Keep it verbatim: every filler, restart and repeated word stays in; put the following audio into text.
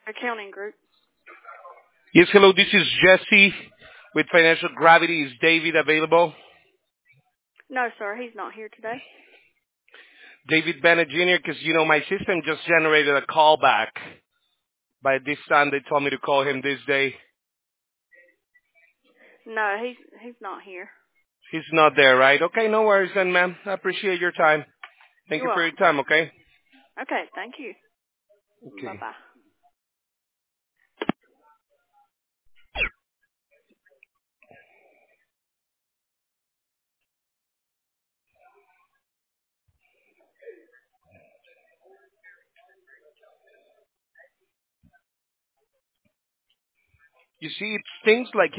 Accounting group. Yes, hello, this is Jesse with Financial Gravity. Is David available? No, sir, he's not here today. David Bennett Junior, because, you know, my system just generated a call back. By this time, they told me to call him this day. No, he's he's not here. He's not there, right? Okay, no worries then, ma'am. I appreciate your time. Thank You're you for your welcome. time, okay? Okay, thank you. Okay. Bye-bye. You see, it's things like